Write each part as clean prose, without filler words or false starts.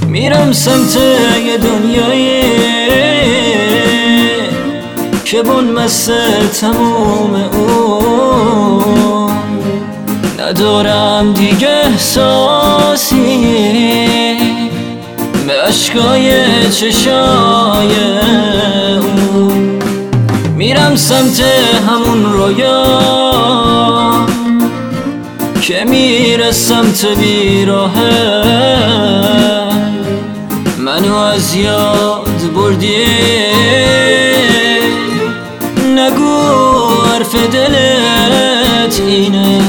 میرم سمت یه دنیایی که بنمسته تموم اون، ندارم دیگه احساسی به عشقای چشای اون. میرم سمت همون رویا که میره سمت بیراهه، منو از یاد بردی، نگو حرف دلت اینه.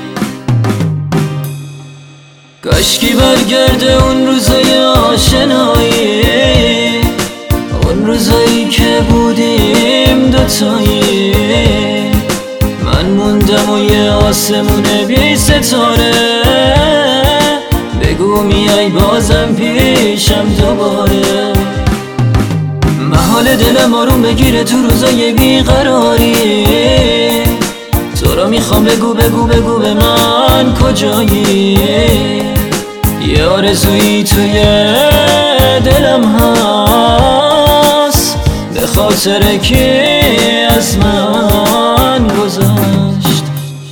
کاشکی برگرده اون روزای آشنایی، اون روزایی که بودیم دوتایی، من موندم و یه آسمون بی ستاره. بگو میای بازم پیشم دوباره، محال دلم آروم بگیره تو روزای بیقراری. تو رو میخوام بگو بگو بگو به من کجایی، یه آرزویی توی دلم هست به خاطر کی از من گذشت.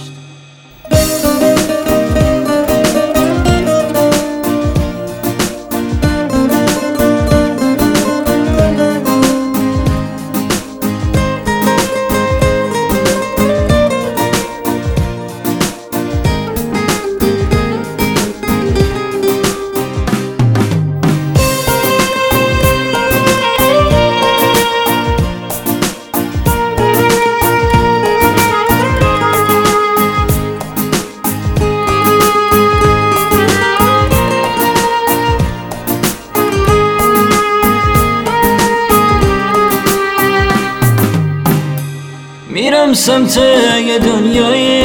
میرم سمت یه دنیایی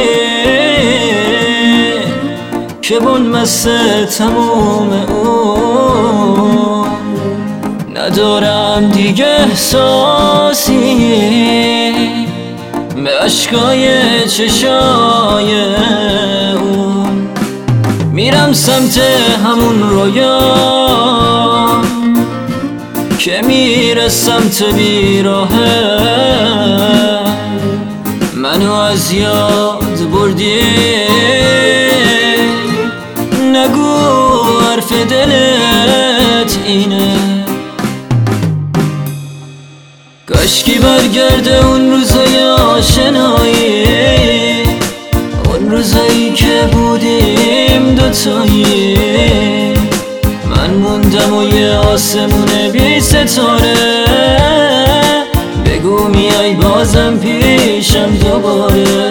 که بنمسته تموم اون، ندارم دیگه احساسی به عشقای چشای اون. میرم سمت همون رویا که میره سمت بیراهه، منو از یاد بردی، نگو حرف دلت اینه. کاشکی برگرده اون روزای آشنایی، اون روزایی که بودیم دوتایی، من موندم و یه آسمون بی ستاره. بگو میای بازم پیشم دوباره،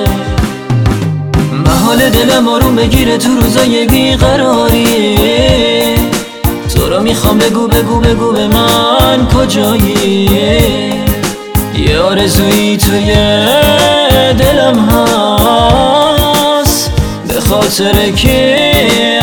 محال دلم آروم بگیره تو روزای بیقراری. تو رو میخوام بگو بگو بگو به من کجایی، یه آرزویی توی دلم هست به خاطر کی